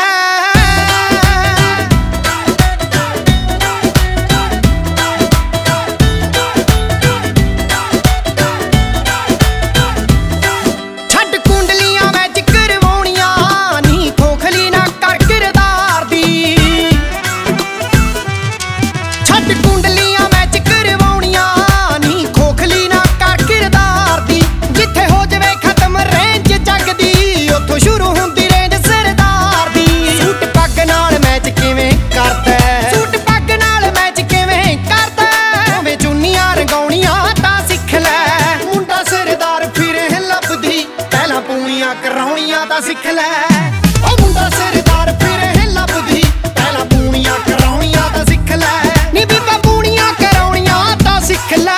कराउणियां तां सिख लै ओ मुंडा सिरदार फिरे लभदी पहला पूणियां कराउणियां तां सिख लै नी बीबा पूणियां कराउणियां तां सिख लै।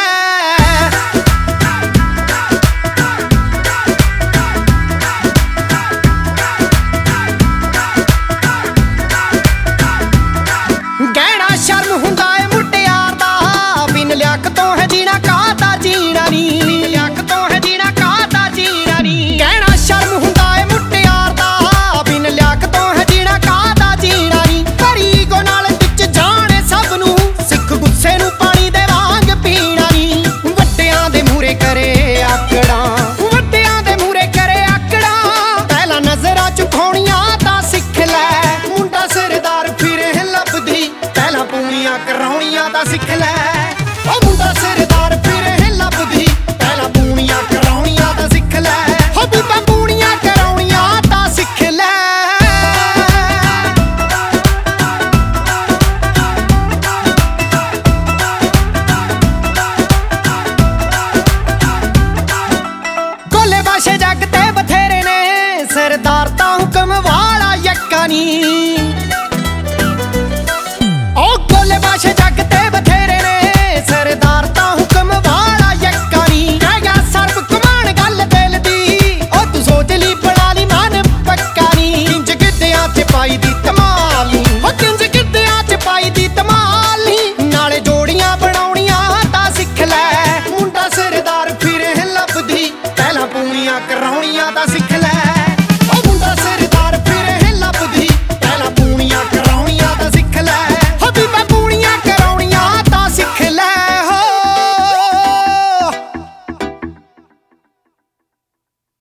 गहना शर्म हुंदा है मुटियार दा बिन लियाकत तो है जीना काहदा जीना नी लियाकत तो है जीना काहदा जीना नी। गहना शर्म हुंदा है मुटियार दा बिन लियाकत तो है जीना काहदा जीना नी। भरी गो नाल विच जाने सब नूं सिख गुस्से नूं पानी दे वांग पीना नी। वड्डियां दे मूहरे करे आकड़ा वड्डियां दे मूहरे करे आकड़ा पहला नजरां झुकाउणियां तां सिख लै मुंडा सिरदार फिरे लभदी पहला पूणियां कराउणियां तां सिख लै ओ मुंडा सिरदार फिरे लभदी पहला पूणियां कराउणियां तां सिख लै हो बीबा पूणियां कराउणियां तां सिख लै। गोले बाशे जग ते बथेरे ने सरदार तां हुकम वाला यक्का नी ओ गोले बाशे जग ते बथेरे ने सरदार तां हुकम वाला यक्का नी। कह गया सर्व कमान गल दिल दी ओ तू सोच ली बना ली मन पक्का नी। इंज गिद्धियां च पाई दी धमाल नी